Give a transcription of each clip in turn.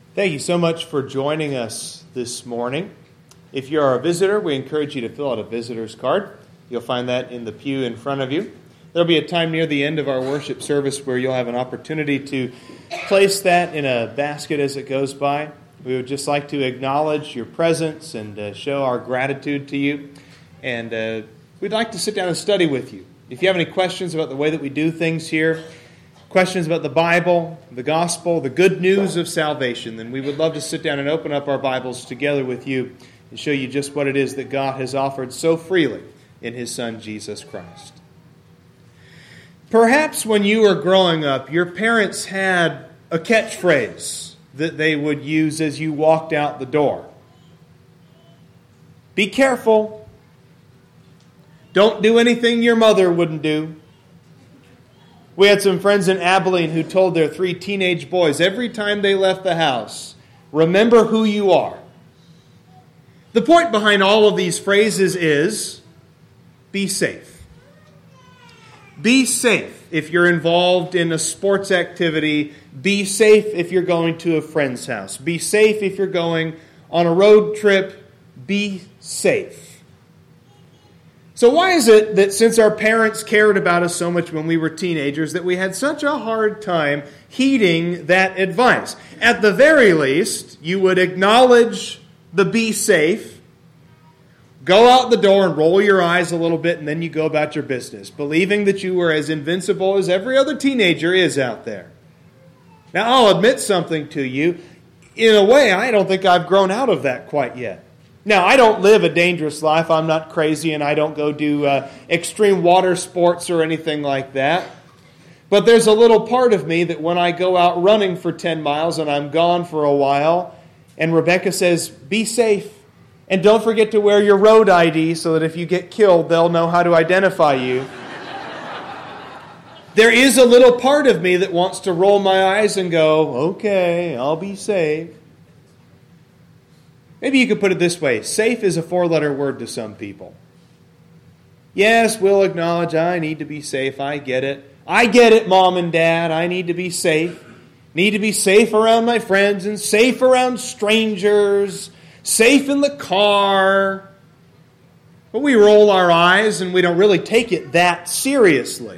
Thank you so much for joining us this morning. If you are a visitor, we encourage you to fill out a visitor's card. You'll find that in the pew in front of you. There'll be a time near the end of our worship service where you'll have an opportunity to place that in a basket as it goes by. We would just like to acknowledge your presence and show our gratitude to you. And we'd like to sit down and study with you. If you have any questions about the way that we do things here, questions about the Bible, the gospel, the good news of salvation, then we would love to sit down and open up our Bibles together with you and show you just what it is that God has offered so freely in His Son, Jesus Christ. Perhaps when you were growing up, your parents had a catchphrase that they would use as you walked out the door. Be careful. Don't do anything your mother wouldn't do. We had some friends in Abilene who told their 3 teenage boys every time they left the house, remember who you are. The point behind all of these phrases is, be safe. Be safe if you're involved in a sports activity. Be safe if you're going to a friend's house. Be safe if you're going on a road trip. Be safe. So why is it that since our parents cared about us so much when we were teenagers that we had such a hard time heeding that advice? At the very least, you would acknowledge the be safe, go out the door and roll your eyes a little bit, and then you go about your business, believing that you were as invincible as every other teenager is out there. Now, I'll admit something to you. In a way, I don't think I've grown out of that quite yet. Now, I don't live a dangerous life. I'm not crazy, and I don't go do extreme water sports or anything like that. But there's a little part of me that when I go out running for 10 miles and I'm gone for a while, and Rebecca says, be safe, and don't forget to wear your road ID so that if you get killed, they'll know how to identify you. There is a little part of me that wants to roll my eyes and go, okay, I'll be safe. Maybe you could put it this way. Safe is a 4-letter word to some people. Yes, we'll acknowledge I need to be safe. I get it. I get it, Mom and Dad. I need to be safe. Need to be safe around my friends and safe around strangers. Safe in the car. But we roll our eyes and we don't really take it that seriously.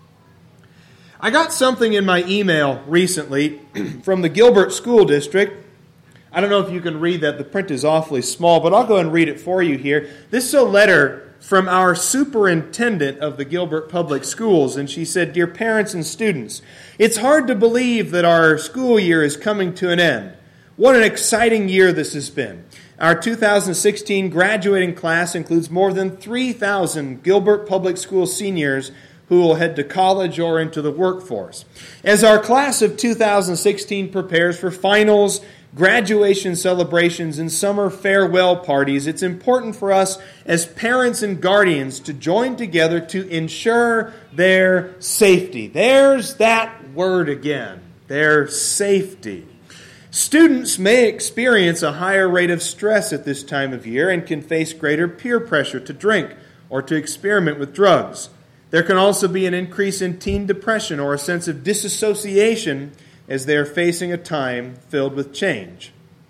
I got something in my email recently from the Gilbert School District. I don't know if you can read that. The print is awfully small, but I'll go and read it for you here. This is a letter from our superintendent of the Gilbert Public Schools, and she said, Dear parents and students, it's hard to believe that our school year is coming to an end. What an exciting year this has been. Our 2016 graduating class includes more than 3,000 Gilbert Public School seniors who will head to college or into the workforce. As our class of 2016 prepares for finals, graduation celebrations, and summer farewell parties, it's important for us as parents and guardians to join together to ensure their safety. There's that word again, their safety. Students may experience a higher rate of stress at this time of year and can face greater peer pressure to drink or to experiment with drugs. There can also be an increase in teen depression or a sense of disassociation as they are facing a time filled with change.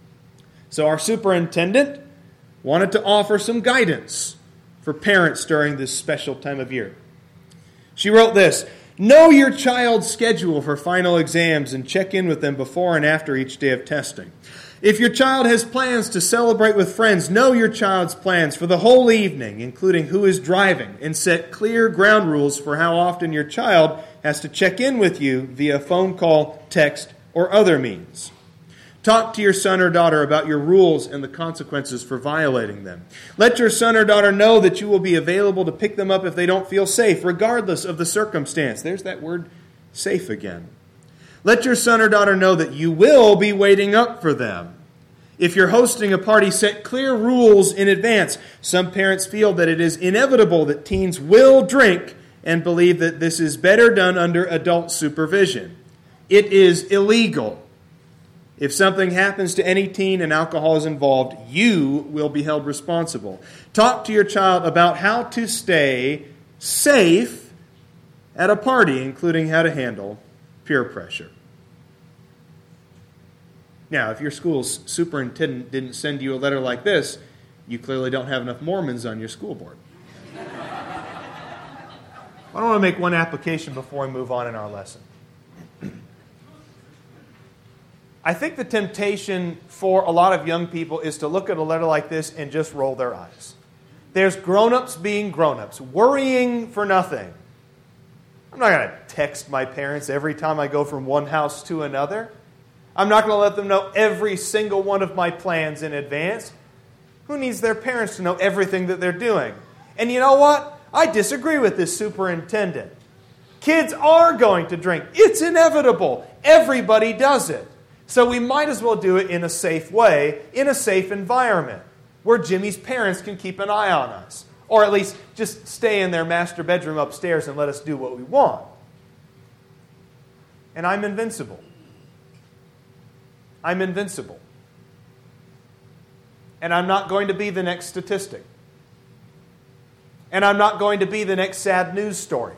So our superintendent wanted to offer some guidance for parents during this special time of year. She wrote this, know your child's schedule for final exams and check in with them before and after each day of testing. If your child has plans to celebrate with friends, know your child's plans for the whole evening, including who is driving, and set clear ground rules for how often your child has to check in with you via phone call, text, or other means. Talk to your son or daughter about your rules and the consequences for violating them. Let your son or daughter know that you will be available to pick them up if they don't feel safe, regardless of the circumstance. There's that word, safe again. Let your son or daughter know that you will be waiting up for them. If you're hosting a party, set clear rules in advance. Some parents feel that it is inevitable that teens will drink and believe that this is better done under adult supervision. It is illegal. If something happens to any teen and alcohol is involved, you will be held responsible. Talk to your child about how to stay safe at a party, including how to handle peer pressure. Now, if your school's superintendent didn't send you a letter like this, you clearly don't have enough Mormons on your school board. I want to make one application before we move on in our lesson. I think the temptation for a lot of young people is to look at a letter like this and just roll their eyes. There's grown-ups being grown-ups, worrying for nothing. I'm not going to text my parents every time I go from one house to another. I'm not going to let them know every single one of my plans in advance. Who needs their parents to know everything that they're doing? And you know what? I disagree with this superintendent. Kids are going to drink. It's inevitable. Everybody does it. So we might as well do it in a safe way, in a safe environment, where Jimmy's parents can keep an eye on us. Or at least just stay in their master bedroom upstairs and let us do what we want. And I'm invincible. I'm invincible. And I'm not going to be the next statistic. And I'm not going to be the next sad news story.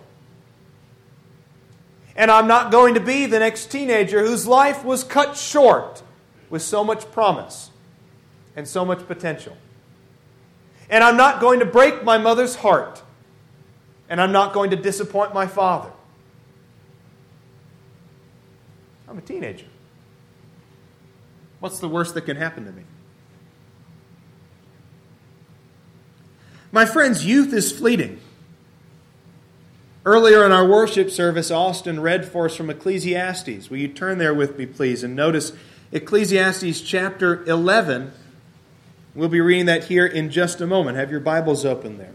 And I'm not going to be the next teenager whose life was cut short with so much promise and so much potential. And I'm not going to break my mother's heart. And I'm not going to disappoint my father. I'm a teenager. What's the worst that can happen to me? My friends, youth is fleeting. Earlier in our worship service, Austin read for us from Ecclesiastes. Will you turn there with me, please, and notice Ecclesiastes chapter 11. We'll be reading that here in just a moment. Have your Bibles open there.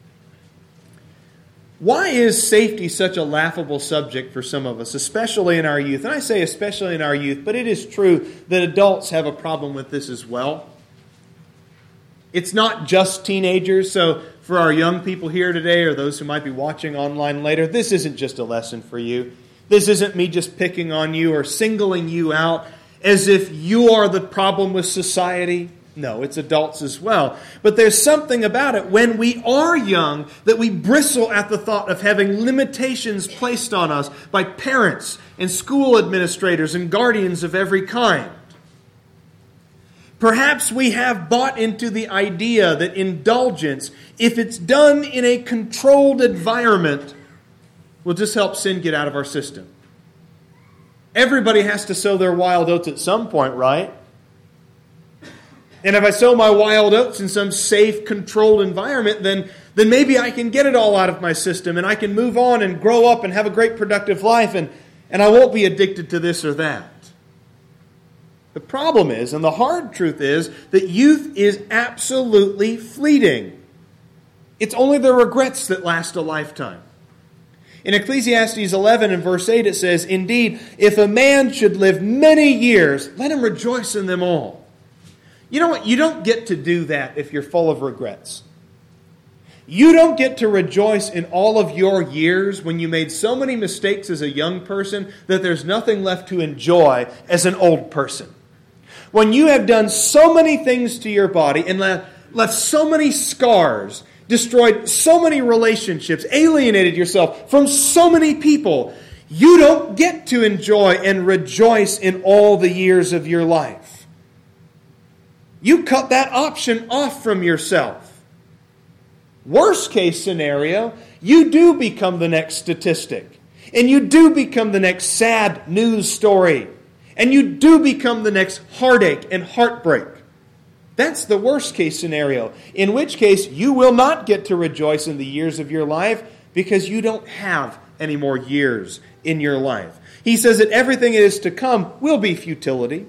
Why is safety such a laughable subject for some of us, especially in our youth? And I say especially in our youth, but it is true that adults have a problem with this as well. It's not just teenagers, so for our young people here today or those who might be watching online later, this isn't just a lesson for you. This isn't me just picking on you or singling you out as if you are the problem with society. No, it's adults as well. But there's something about it when we are young that we bristle at the thought of having limitations placed on us by parents and school administrators and guardians of every kind. Perhaps we have bought into the idea that indulgence, if it's done in a controlled environment, will just help sin get out of our system. Everybody has to sow their wild oats at some point, right? And if I sow my wild oats in some safe, controlled environment, then maybe I can get it all out of my system and I can move on and grow up and have a great productive life and I won't be addicted to this or that. The problem is, and the hard truth is, that youth is absolutely fleeting. It's only the regrets that last a lifetime. In Ecclesiastes 11 and verse 8 it says, "Indeed, if a man should live many years, let him rejoice in them all." You know what? You don't get to do that if you're full of regrets. You don't get to rejoice in all of your years when you made so many mistakes as a young person that there's nothing left to enjoy as an old person. When you have done so many things to your body and left so many scars, destroyed so many relationships, alienated yourself from so many people, you don't get to enjoy and rejoice in all the years of your life. You cut that option off from yourself. Worst case scenario, you do become the next statistic. And you do become the next sad news story. And you do become the next heartache and heartbreak. That's the worst case scenario. In which case, you will not get to rejoice in the years of your life because you don't have any more years in your life. He says that everything that is to come will be futility.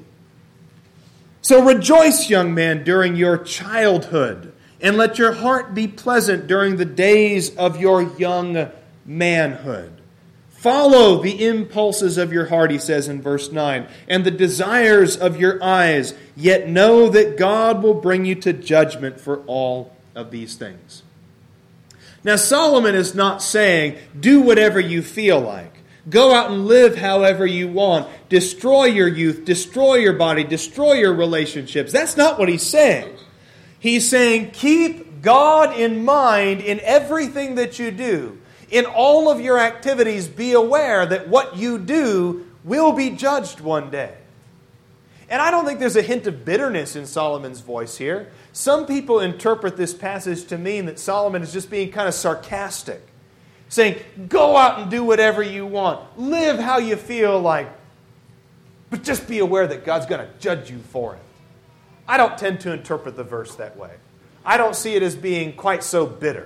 So rejoice, young man, during your childhood, and let your heart be pleasant during the days of your young manhood. Follow the impulses of your heart, he says in verse 9, and the desires of your eyes, yet know that God will bring you to judgment for all of these things. Now, Solomon is not saying, do whatever you feel like. Go out and live however you want. Destroy your youth, destroy your body, destroy your relationships. That's not what he's saying. He's saying, keep God in mind in everything that you do. In all of your activities, be aware that what you do will be judged one day. And I don't think there's a hint of bitterness in Solomon's voice here. Some people interpret this passage to mean that Solomon is just being kind of sarcastic, saying, go out and do whatever you want. Live how you feel like, but just be aware that God's going to judge you for it. I don't tend to interpret the verse that way. I don't see it as being quite so bitter.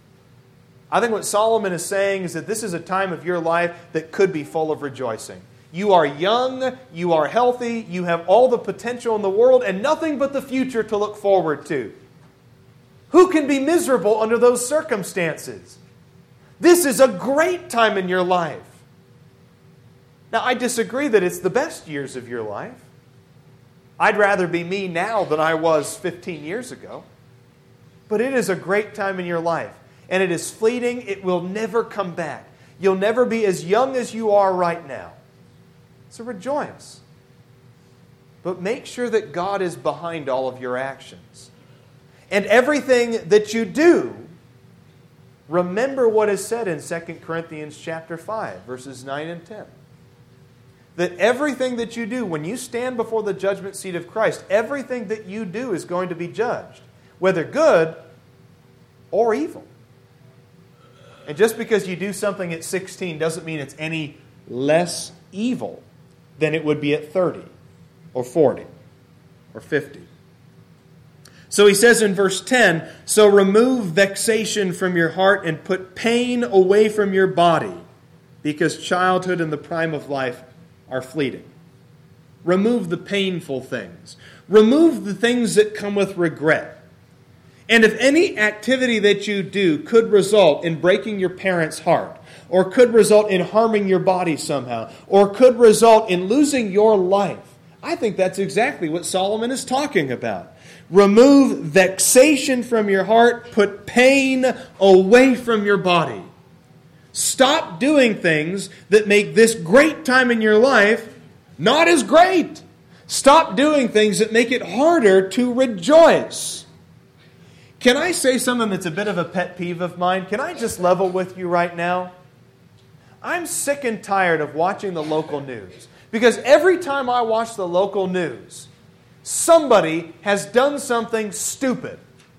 I think what Solomon is saying is that this is a time of your life that could be full of rejoicing. You are young, you are healthy, you have all the potential in the world and nothing but the future to look forward to. Who can be miserable under those circumstances? This is a great time in your life. Now, I disagree that it's the best years of your life. I'd rather be me now than I was 15 years ago. But it is a great time in your life. And it is fleeting. It will never come back. You'll never be as young as you are right now. So rejoice. But make sure that God is behind all of your actions. And everything that you do, remember what is said in 2 Corinthians chapter 5, verses 9 and 10. That everything that you do, when you stand before the judgment seat of Christ, everything that you do is going to be judged, whether good or evil. And just because you do something at 16 doesn't mean it's any less evil than it would be at 30 or 40 or 50. So he says in verse 10, so remove vexation from your heart and put pain away from your body, because childhood and the prime of life are fleeting. Remove the painful things. Remove the things that come with regret. And if any activity that you do could result in breaking your parents' heart, or could result in harming your body somehow, or could result in losing your life, I think that's exactly what Solomon is talking about. Remove vexation from your heart, put pain away from your body. Stop doing things that make this great time in your life not as great. Stop doing things that make it harder to rejoice. Can I say something that's a bit of a pet peeve of mine? Can I just level with you right now? I'm sick and tired of watching the local news. Because every time I watch the local news, somebody has done something stupid.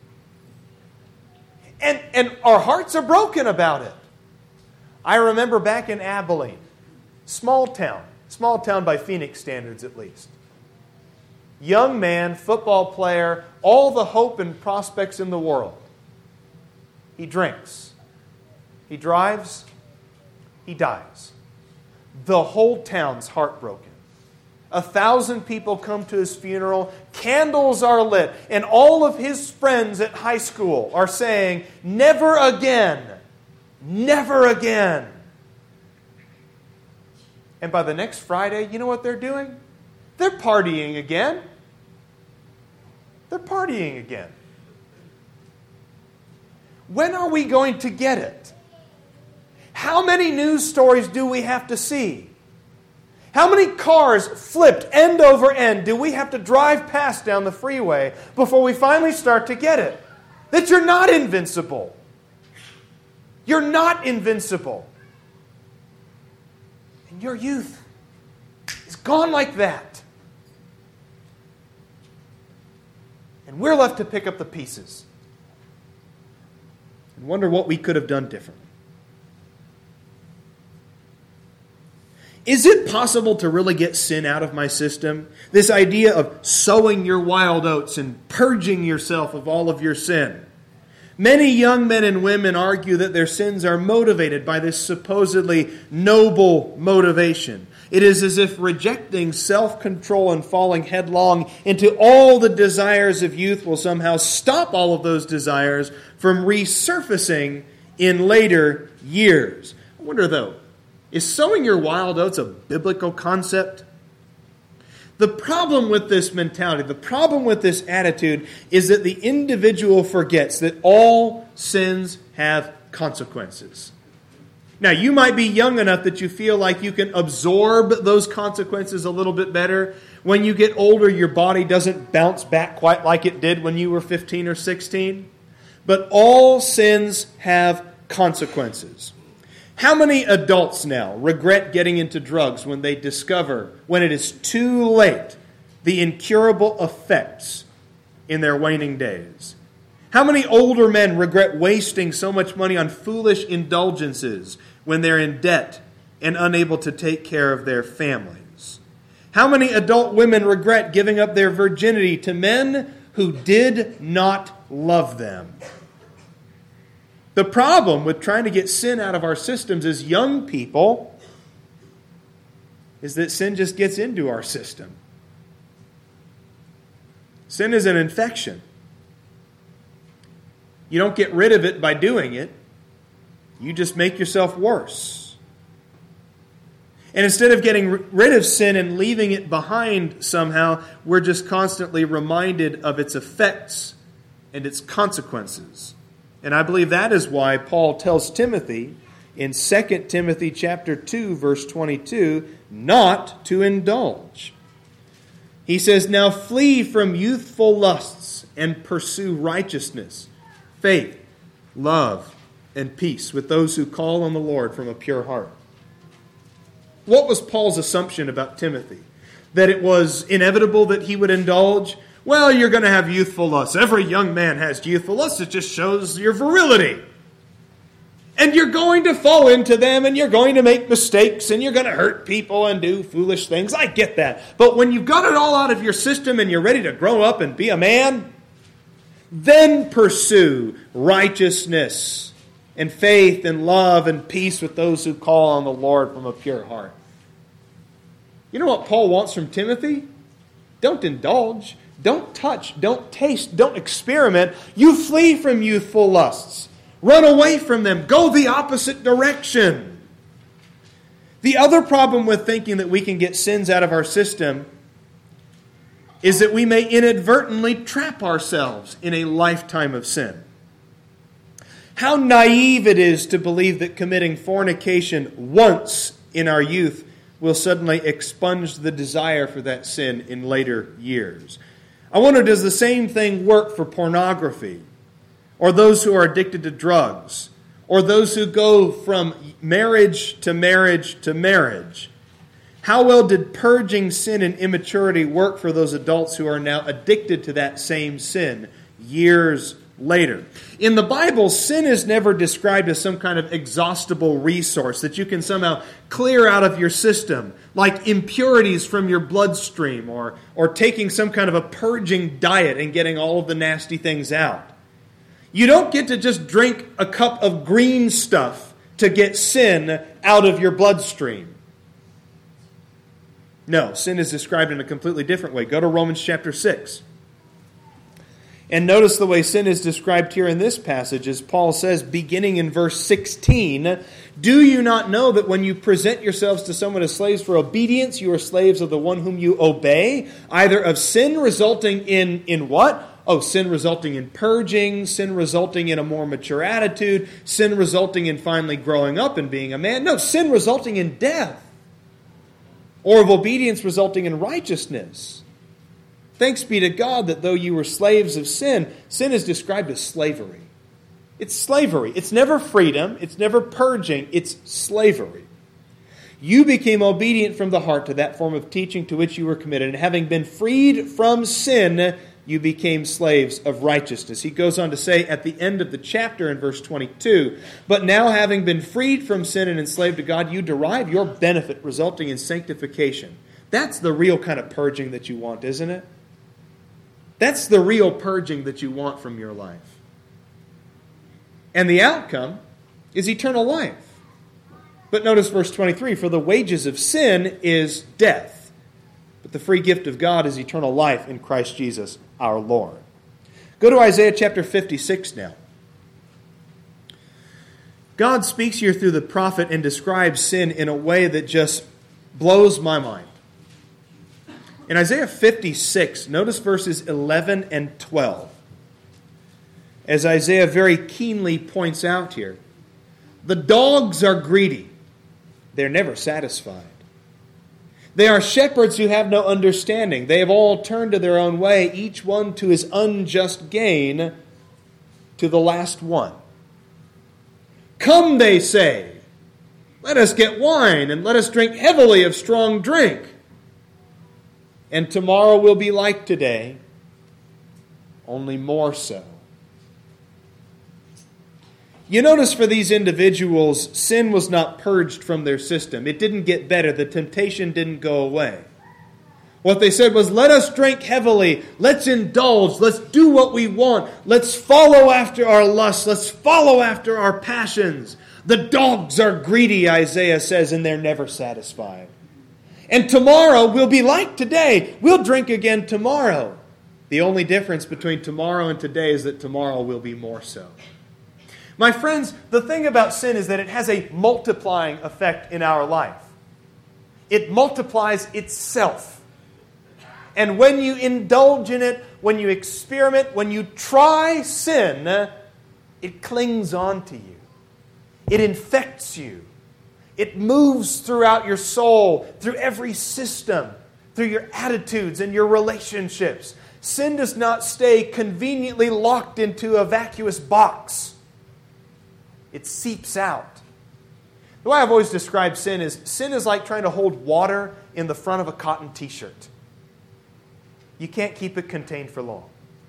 And our hearts are broken about it. I remember back in Abilene, small town by Phoenix standards at least. Young man, football player, all the hope and prospects in the world. He drinks. He drives. He dies. The whole town's heartbroken. 1,000 people come to his funeral. Candles are lit. And all of his friends at high school are saying, never again. Never again. And by the next Friday, you know what they're doing? They're partying again. They're partying again. When are we going to get it? How many news stories do we have to see? How many cars flipped end over end do we have to drive past down the freeway before we finally start to get it? That you're not invincible. You're not invincible. And your youth is gone like that. And we're left to pick up the pieces and wonder what we could have done differently. Is it possible to really get sin out of my system? This idea of sowing your wild oats and purging yourself of all of your sin. Many young men and women argue that their sins are motivated by this supposedly noble motivation. It is as if rejecting self-control and falling headlong into all the desires of youth will somehow stop all of those desires from resurfacing in later years. I wonder though, is sowing your wild oats a biblical concept? The problem with this mentality, the problem with this attitude is that the individual forgets that all sins have consequences. Now, you might be young enough that you feel like you can absorb those consequences a little bit better. When you get older, your body doesn't bounce back quite like it did when you were 15 or 16. But all sins have consequences. How many adults now regret getting into drugs when they discover, when it is too late, the incurable effects in their waning days? How many older men regret wasting so much money on foolish indulgences when they're in debt and unable to take care of their families? How many adult women regret giving up their virginity to men who did not love them? The problem with trying to get sin out of our systems as young people is that sin just gets into our system. Sin is an infection. You don't get rid of it by doing it. You just make yourself worse. And instead of getting rid of sin and leaving it behind somehow, we're just constantly reminded of its effects and its consequences. And I believe that is why Paul tells Timothy in 2 Timothy chapter 2, verse 22, not to indulge. He says, "Now flee from youthful lusts and pursue righteousness, faith, love, and peace with those who call on the Lord from a pure heart." What was Paul's assumption about Timothy? That it was inevitable that he would indulge? Well, you're going to have youthful lusts. Every young man has youthful lusts. It just shows your virility. And you're going to fall into them, and you're going to make mistakes, and you're going to hurt people and do foolish things. I get that. But when you've got it all out of your system and you're ready to grow up and be a man, then pursue righteousness and faith and love and peace with those who call on the Lord from a pure heart. You know what Paul wants from Timothy? Don't indulge. Don't touch. Don't taste. Don't experiment. You flee from youthful lusts. Run away from them. Go the opposite direction. The other problem with thinking that we can get sins out of our system is that we may inadvertently trap ourselves in a lifetime of sin. How naive it is to believe that committing fornication once in our youth will suddenly expunge the desire for that sin in later years. I wonder, does the same thing work for pornography, or those who are addicted to drugs, or those who go from marriage to marriage to marriage? How well did purging sin and immaturity work for those adults who are now addicted to that same sin years later? In the Bible, sin is never described as some kind of exhaustible resource that you can somehow clear out of your system, like impurities from your bloodstream, or taking some kind of a purging diet and getting all of the nasty things out. You don't get to just drink a cup of green stuff to get sin out of your bloodstream. No, sin is described in a completely different way. Go to Romans chapter 6. And notice the way sin is described here in this passage, as Paul says, beginning in verse 16, "Do you not know that when you present yourselves to someone as slaves for obedience, you are slaves of the one whom you obey, either of sin resulting in what? Oh, sin resulting in purging, sin resulting in a more mature attitude, sin resulting in finally growing up and being a man. No, sin resulting in death, or of obedience resulting in righteousness. Thanks be to God that though you were slaves of sin, sin is described as slavery. It's slavery. It's never freedom. It's never purging. It's slavery. You became obedient from the heart to that form of teaching to which you were committed, and having been freed from sin, you became slaves of righteousness." He goes on to say at the end of the chapter in verse 22, "But now having been freed from sin and enslaved to God, you derive your benefit resulting in sanctification." That's the real kind of purging that you want, isn't it? That's the real purging that you want from your life. And the outcome is eternal life. But notice verse 23, "For the wages of sin is death, but the free gift of God is eternal life in Christ Jesus our Lord." Go to Isaiah chapter 56 now. God speaks here through the prophet and describes sin in a way that just blows my mind. In Isaiah 56, notice verses 11 and 12. As Isaiah very keenly points out here, "The dogs are greedy. They're never satisfied. They are shepherds who have no understanding. They have all turned to their own way, each one to his unjust gain, to the last one. Come, they say, let us get wine, and let us drink heavily of strong drink. And tomorrow will be like today, only more so. You notice for these individuals, sin was not purged from their system. It didn't get better. The temptation didn't go away. What they said was, let us drink heavily. Let's indulge. Let's do what we want. Let's follow after our lusts. Let's follow after our passions. The dogs are greedy, Isaiah says, and they're never satisfied. And tomorrow will be like today. We'll drink again tomorrow. The only difference between tomorrow and today is that tomorrow will be more so. My friends, the thing about sin is that it has a multiplying effect in our life. It multiplies itself. And when you indulge in it, when you experiment, when you try sin, it clings on to you. It infects you. It moves throughout your soul, through every system, through your attitudes and your relationships. Sin does not stay conveniently locked into a vacuous box. It seeps out. The way I've always described sin is like trying to hold water in the front of a cotton t-shirt. You can't keep it contained for long.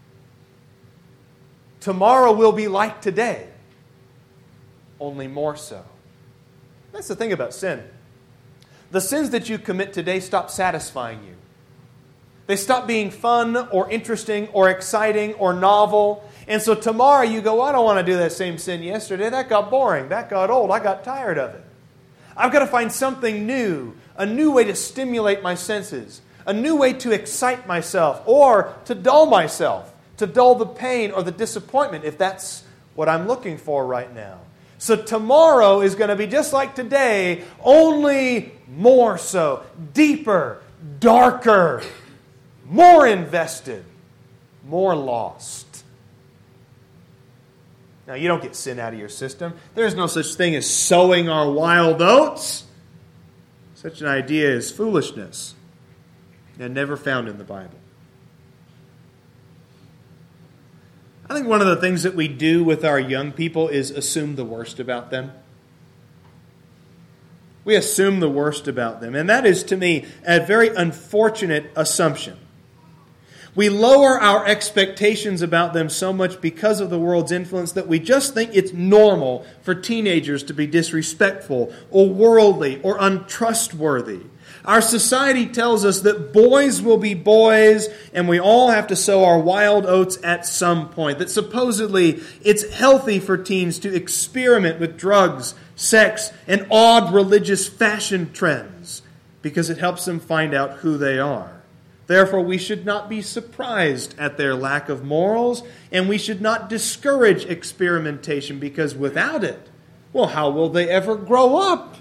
Tomorrow will be like today, only more so. That's the thing about sin. The sins that you commit today stop satisfying you. They stop being fun or interesting or exciting or novel. And so tomorrow you go, I don't want to do that same sin yesterday. That got boring. That got old. I got tired of it. I've got to find something new, a new way to stimulate my senses, a new way to excite myself or to dull myself, to dull the pain or the disappointment if that's what I'm looking for right now. So tomorrow is going to be just like today, only more so, deeper, darker, more invested, more lost. Now, you don't get sin out of your system. There's no such thing as sowing our wild oats. Such an idea is foolishness and never found in the Bible. I think one of the things that we do with our young people is assume the worst about them. We assume the worst about them. And that is, to me, a very unfortunate assumption. We lower our expectations about them so much because of the world's influence that we just think it's normal for teenagers to be disrespectful or worldly or untrustworthy. Our society tells us that boys will be boys and we all have to sow our wild oats at some point. That supposedly it's healthy for teens to experiment with drugs, sex, and odd religious fashion trends because it helps them find out who they are. Therefore, we should not be surprised at their lack of morals, and we should not discourage experimentation because without it, well, how will they ever grow up?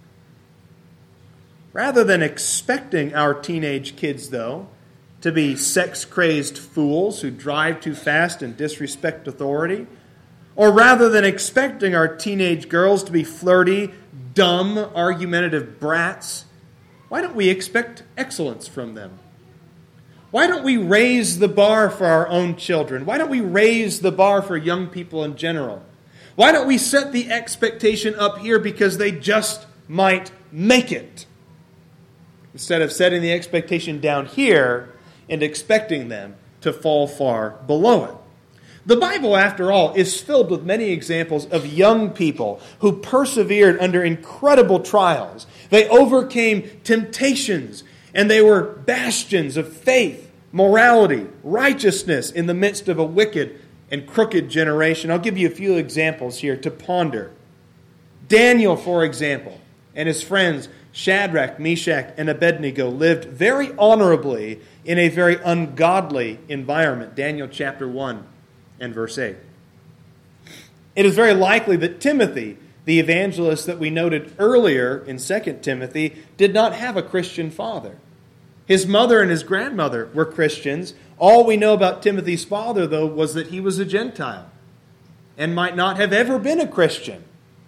Rather than expecting our teenage kids, though, to be sex-crazed fools who drive too fast and disrespect authority, or rather than expecting our teenage girls to be flirty, dumb, argumentative brats, why don't we expect excellence from them? Why don't we raise the bar for our own children? Why don't we raise the bar for young people in general? Why don't we set the expectation up here because they just might make it? Instead of setting the expectation down here and expecting them to fall far below it. The Bible, after all, is filled with many examples of young people who persevered under incredible trials. They overcame temptations, and they were bastions of faith, morality, righteousness in the midst of a wicked and crooked generation. I'll give you a few examples here to ponder. Daniel, for example, and his friends Shadrach, Meshach, and Abednego lived very honorably in a very ungodly environment. Daniel chapter 1 and verse 8. It is very likely that Timothy, the evangelist that we noted earlier in 2 Timothy, did not have a Christian father. His mother and his grandmother were Christians. All we know about Timothy's father, though, was that he was a Gentile and might not have ever been a Christian.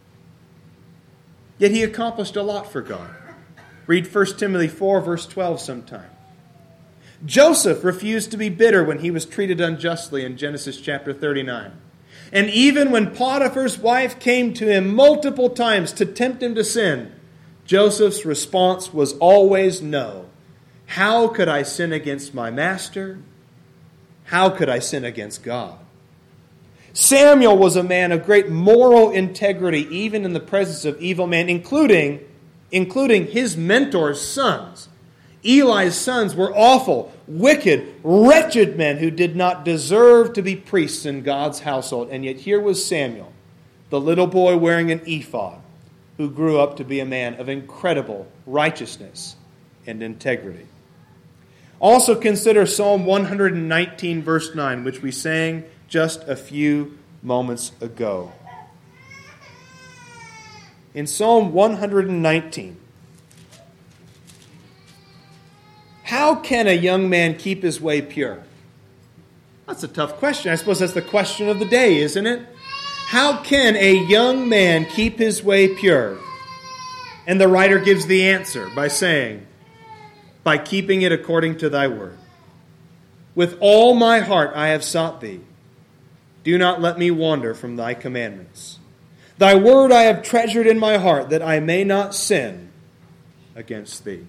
Yet he accomplished a lot for God. Read 1 Timothy 4, verse 12 sometime. Joseph refused to be bitter when he was treated unjustly in Genesis chapter 39. And even when Potiphar's wife came to him multiple times to tempt him to sin, Joseph's response was always no. How could I sin against my master? How could I sin against God? Samuel was a man of great moral integrity, even in the presence of evil men, including his mentor's sons. Eli's sons were awful, wicked, wretched men who did not deserve to be priests in God's household. And yet here was Samuel, the little boy wearing an ephod, who grew up to be a man of incredible righteousness and integrity. Also consider Psalm 119, verse 9, which we sang just a few moments ago. In Psalm 119, how can a young man keep his way pure? That's a tough question. I suppose that's the question of the day, isn't it? How can a young man keep his way pure? And the writer gives the answer by saying, by keeping it according to thy word. With all my heart I have sought thee. Do not let me wander from thy commandments. Thy word I have treasured in my heart, that I may not sin against thee.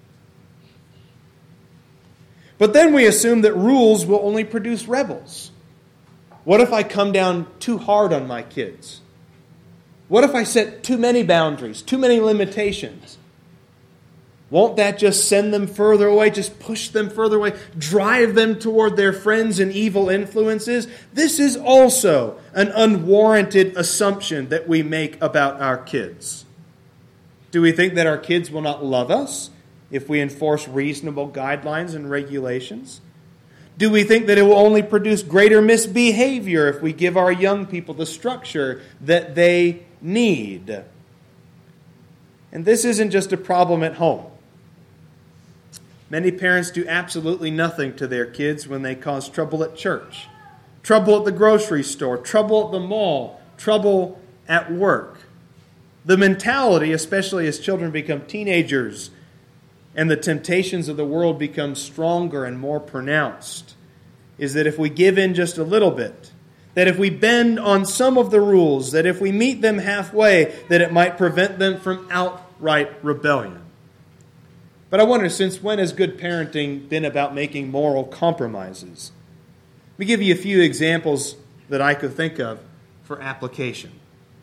But then we assume that rules will only produce rebels. What if I come down too hard on my kids? What if I set too many boundaries, too many limitations? Won't that just send them further away, just push them further away, drive them toward their friends and evil influences? This is also an unwarranted assumption that we make about our kids. Do we think that our kids will not love us if we enforce reasonable guidelines and regulations? Do we think that it will only produce greater misbehavior if we give our young people the structure that they need? And this isn't just a problem at home. Many parents do absolutely nothing to their kids when they cause trouble at church, trouble at the grocery store, trouble at the mall, trouble at work. The mentality, especially as children become teenagers and the temptations of the world become stronger and more pronounced, is that if we give in just a little bit, that if we bend on some of the rules, that if we meet them halfway, that it might prevent them from outright rebellion. But I wonder, since when has good parenting been about making moral compromises? Let me give you a few examples that I could think of for application.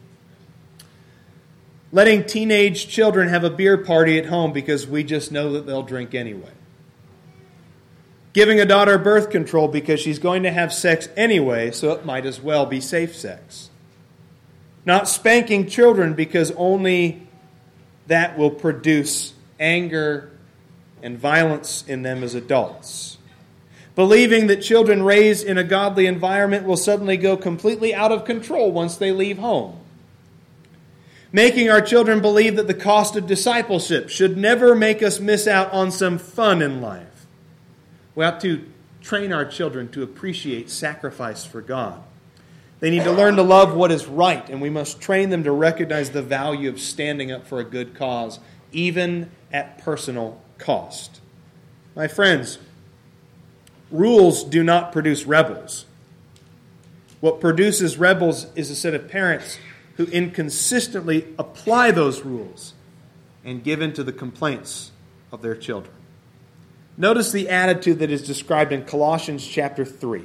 Letting teenage children have a beer party at home because we just know that they'll drink anyway. Giving a daughter birth control because she's going to have sex anyway, so it might as well be safe sex. Not spanking children because only that will produce anger and violence in them as adults. Believing that children raised in a godly environment will suddenly go completely out of control once they leave home. Making our children believe that the cost of discipleship should never make us miss out on some fun in life. We have to train our children to appreciate sacrifice for God. They need to learn to love what is right, and we must train them to recognize the value of standing up for a good cause, even at personal cost. My friends, rules do not produce rebels. What produces rebels is a set of parents who inconsistently apply those rules and give in to the complaints of their children. Notice the attitude that is described in Colossians chapter 3.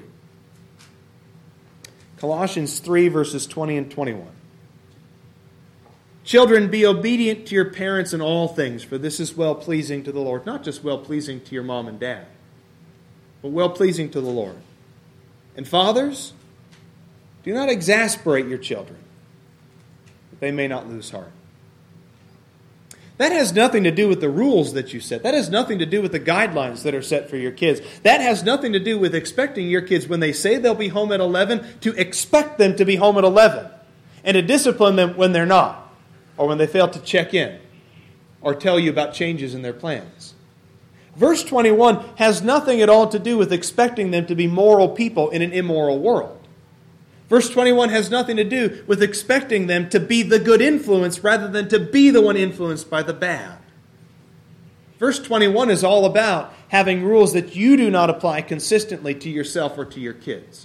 Colossians 3, verses 20 and 21. Children, be obedient to your parents in all things, for this is well-pleasing to the Lord. Not just well-pleasing to your mom and dad, but well-pleasing to the Lord. And fathers, do not exasperate your children, that they may not lose heart. That has nothing to do with the rules that you set. That has nothing to do with the guidelines that are set for your kids. That has nothing to do with expecting your kids, when they say they'll be home at 11, to expect them to be home at 11 and to discipline them when they're not, or when they fail to check in or tell you about changes in their plans. Verse 21 has nothing at all to do with expecting them to be moral people in an immoral world. Verse 21 has nothing to do with expecting them to be the good influence rather than to be the one influenced by the bad. Verse 21 is all about having rules that you do not apply consistently to yourself or to your kids.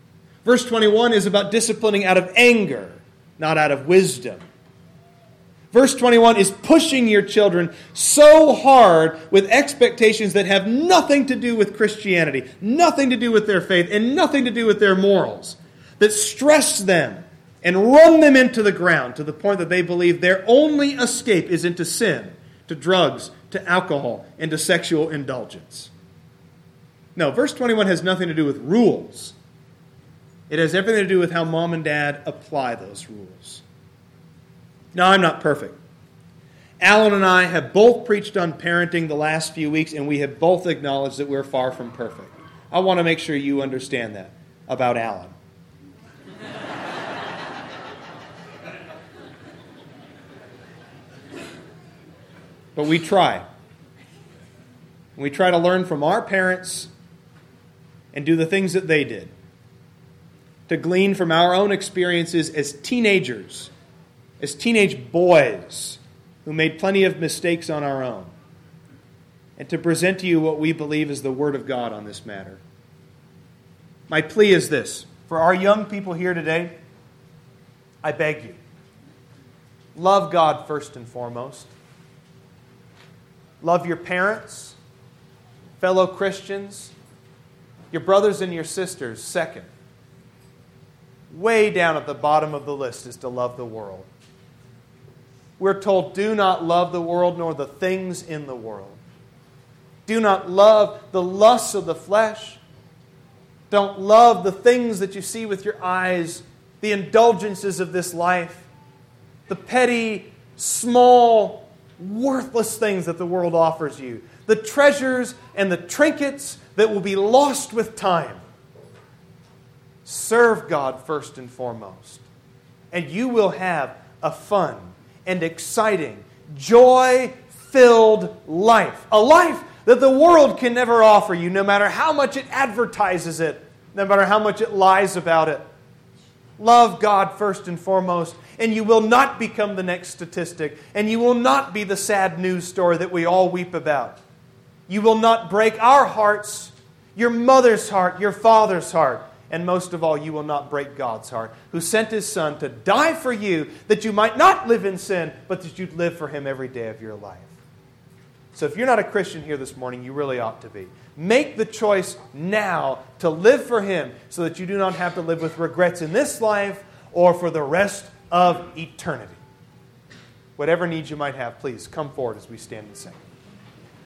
Verse 21 is about disciplining out of anger, not out of wisdom. Verse 21 is pushing your children so hard with expectations that have nothing to do with Christianity, nothing to do with their faith, and nothing to do with their morals, that stress them and run them into the ground to the point that they believe their only escape is into sin, to drugs, to alcohol, and to sexual indulgence. No, verse 21 has nothing to do with rules. It has everything to do with how mom and dad apply those rules. Now, I'm not perfect. Alan and I have both preached on parenting the last few weeks, and we have both acknowledged that we're far from perfect. I want to make sure you understand that about Alan. But we try. We try to learn from our parents and do the things that they did. To glean from our own experiences as teenagers, as teenage boys who made plenty of mistakes on our own. And to present to you what we believe is the Word of God on this matter. My plea is this. For our young people here today, I beg you, love God first and foremost. Love your parents, fellow Christians, your brothers and your sisters second. Way down at the bottom of the list is to love the world. We're told, do not love the world nor the things in the world. Do not love the lusts of the flesh. Don't love the things that you see with your eyes, the indulgences of this life, the petty, small, worthless things that the world offers you, the treasures and the trinkets that will be lost with time. Serve God first and foremost, and you will have a fun and exciting, joy-filled life. A life that the world can never offer you, no matter how much it advertises it, no matter how much it lies about it. Love God first and foremost, and you will not become the next statistic, and you will not be the sad news story that we all weep about. You will not break our hearts, your mother's heart, your father's heart, and most of all, you will not break God's heart, who sent His Son to die for you, that you might not live in sin, but that you'd live for Him every day of your life. So if you're not a Christian here this morning, you really ought to be. Make the choice now to live for Him so that you do not have to live with regrets in this life or for the rest of eternity. Whatever needs you might have, please come forward as we stand and sing.